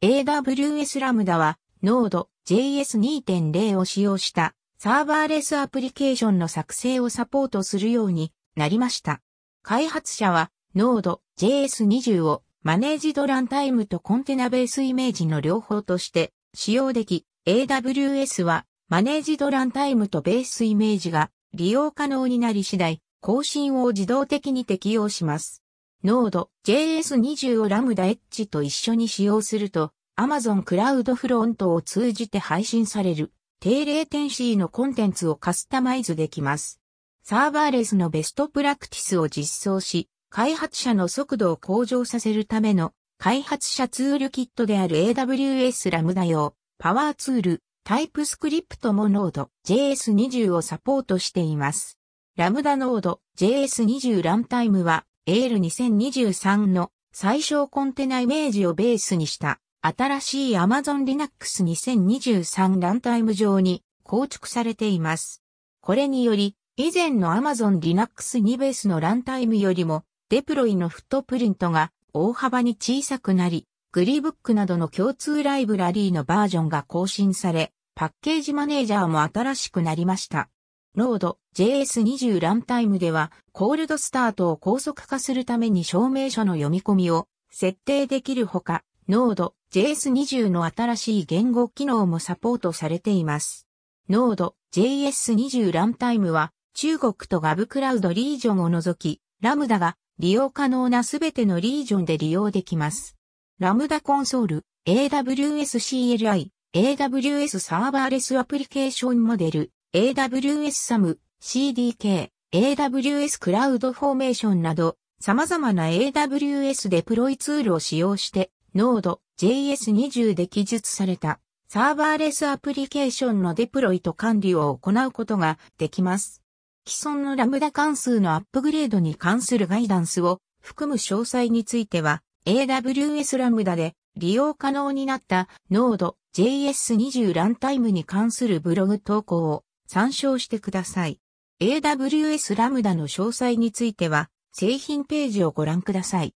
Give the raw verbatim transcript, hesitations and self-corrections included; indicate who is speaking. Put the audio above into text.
Speaker 1: エーダブリューエス ラムダは ノード ジェイエスにてんゼロ を使用したサーバーレスアプリケーションの作成をサポートするようになりました。開発者は ノード ジェイエスにじゅう をマネージドランタイムとコンテナベースイメージの両方として使用でき、エーダブリューエス はマネージドランタイムとベースイメージが利用可能になり次第、更新を自動的に適用します。ノード ジェイエスにじゅう をラムダエッジと一緒に使用すると、Amazon クラウドフロントを通じて配信される定例点 C のコンテンツをカスタマイズできます。サーバーレスのベストプラクティスを実装し、開発者の速度を向上させるための開発者ツールキットである エーダブリューエス ラムダ用、パワーツール、タイプスクリプトもノード ジェイエスにじゅう をサポートしています。ラムダノード ジェイエスにじゅう ランタイムは エーエルにせんにじゅうさん の最小コンテナイメージをベースにした新しい Amazon Linux にせんにじゅうさんランタイム上に構築されています。これにより以前の Amazon Linux にベースのランタイムよりもデプロイのフットプリントが大幅に小さくなり、GliBook などの共通ライブラリーのバージョンが更新され、パッケージマネージャーも新しくなりました。ノード ジェイエスにじゅう ランタイムでは、コールドスタートを高速化するために証明書の読み込みを設定できるほか、ノード ジェイエスにじゅう の新しい言語機能もサポートされています。ノード ジェイエスにじゅう ランタイムは、中国と Gov クラウドリージョンを除き、ラムダが利用可能なすべてのリージョンで利用できます。ラムダコンソール、エーダブリューエス シーエルアイ、エーダブリューエス サーバーレスアプリケーションモデル、エーダブリューエス サム、シーディーケー、エーダブリューエス クラウドフォーメーションなど、様々な エーダブリューエス デプロイツールを使用して、ノード ジェイエスにじゅう で記述されたサーバーレスアプリケーションのデプロイと管理を行うことができます。既存のラムダ関数のアップグレードに関するガイダンスを含む詳細については、エーダブリューエス ラムダで利用可能になったノード ジェイエスにじゅう ランタイムに関するブログ投稿を参照してください。エーダブリューエス ラムダの詳細については製品ページをご覧ください。